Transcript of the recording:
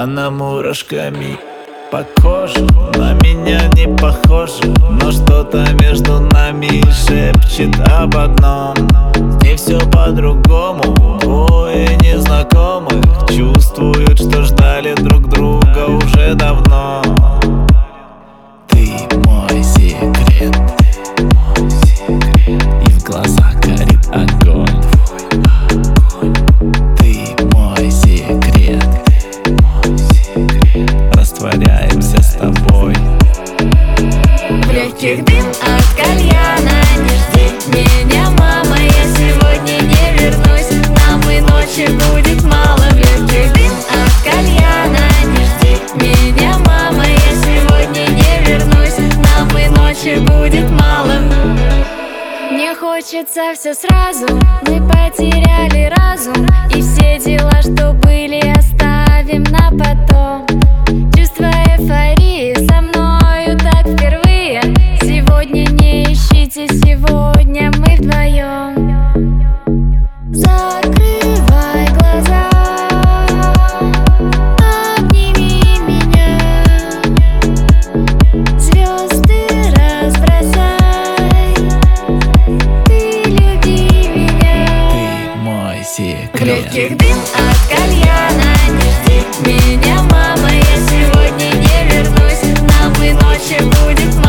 Она мурашками по коже, на меня не похоже, но что-то между нами шепчет об одном. Не все по-другому, двое незнакомых чувствуют, что ждали друг друга уже давно. Ты мой секрет, и в глазах горит огонь. Ты мой секрет, растворяемся с тобой. В легких дым от кальяна. Не жди меня, мама, я сегодня не вернусь. Нам и ночи будет мало. В легких дым от кальяна. Не жди меня, мама, я сегодня не вернусь. Нам и ночи будет мало. Мне хочется все сразу. Мы потеряли разум, и все дела, что были, оставим на потом. Чувство эйфории со мною так впервые. Сегодня не ищите, сегодня мы вдвоем. Закрывай глаза, обними меня, звезды разбросай, ты люби меня. Ты мой секрет. В легких дым от кальяна. Не жди меня, мама, я сегодня не вернусь. Нам и ночи будет